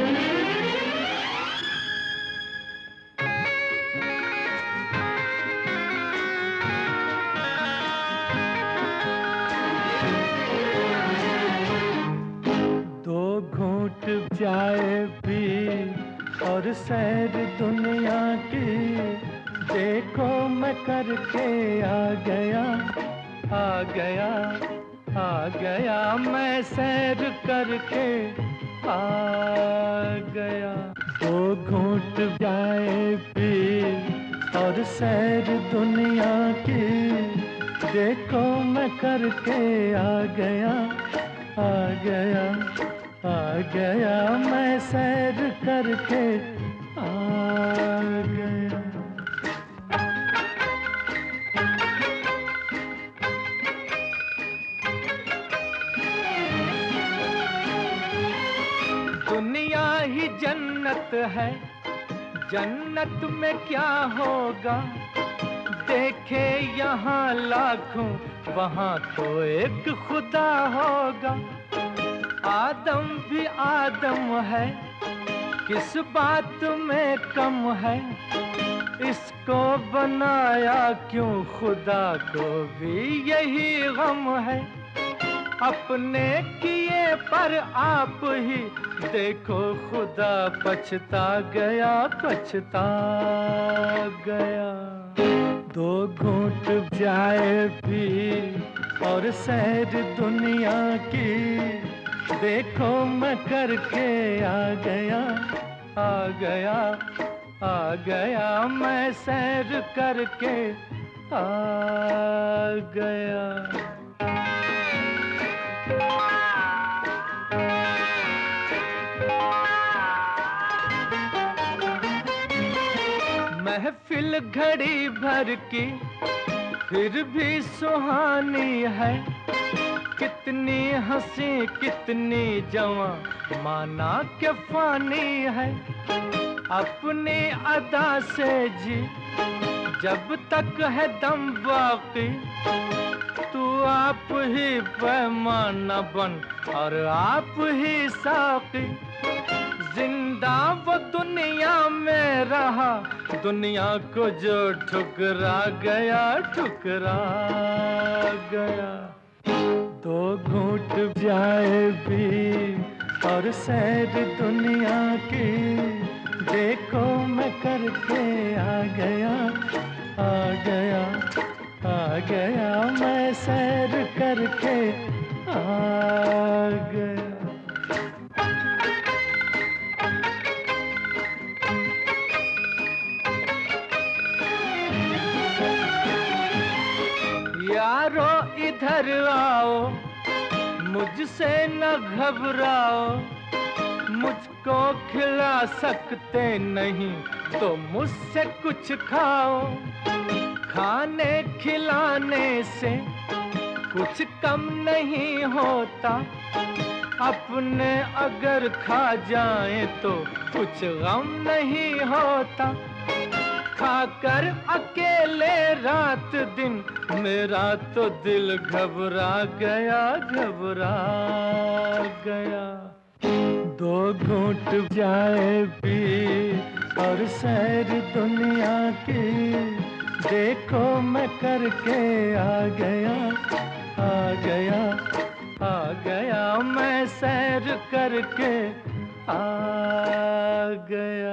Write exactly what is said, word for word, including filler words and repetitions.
घूंट जाए भी और सैर दुनिया की, देखो मैं करके आ गया, आ गया, आ गया, मैं सैर करके आ गया। दो घूंट जाए भी और सैर दुनिया की, देखो मैं करके आ गया, आ गया, आ गया, मैं सैर करके आ गया। दुनिया ही जन्नत है, जन्नत में क्या होगा, देखे यहाँ लाखों वहाँ तो एक खुदा होगा। आदम भी आदम है, किस बात में कम है, इसको बनाया क्यों खुदा को भी यही गम है। अपने किए पर आप ही देखो खुदा पछता गया, पछता गया। दो घूंट जाए भी और सैर दुनिया की, देखो मैं करके आ गया, आ गया, आ गया, मैं सैर करके आ गया। महफिल घड़ी भर की फिर भी सुहानी है, कितनी हंसी कितनी जवां माना के फानी है। अपनी अदा से जी जब तक है दम बाकी, तू आप ही पैमाना बन और आप ही साकी। जिंदा वो दुनिया में रहा, दुनिया को जो ठुकरा गया, ठुकरा गया। दो घूंट जाए भी और सैर दुनिया की, देखो मैं करके आ गया, आ गया, आ गया, मैं सैर करके आ गया। यारो इधर आओ, मुझसे न घबराओ, मुझको खिला सकते नहीं तो मुझसे कुछ खाओ। खाने खिलाने से कुछ कम नहीं होता, अपने अगर खा जाए तो कुछ गम नहीं होता। खाकर अकेले रात दिन मेरा तो दिल घबरा गया, घबरा गया। दो घूंट जाए भी और सैर दुनिया की, देखो मैं करके आ गया, आ गया, आ गया, मैं सैर करके आ गया।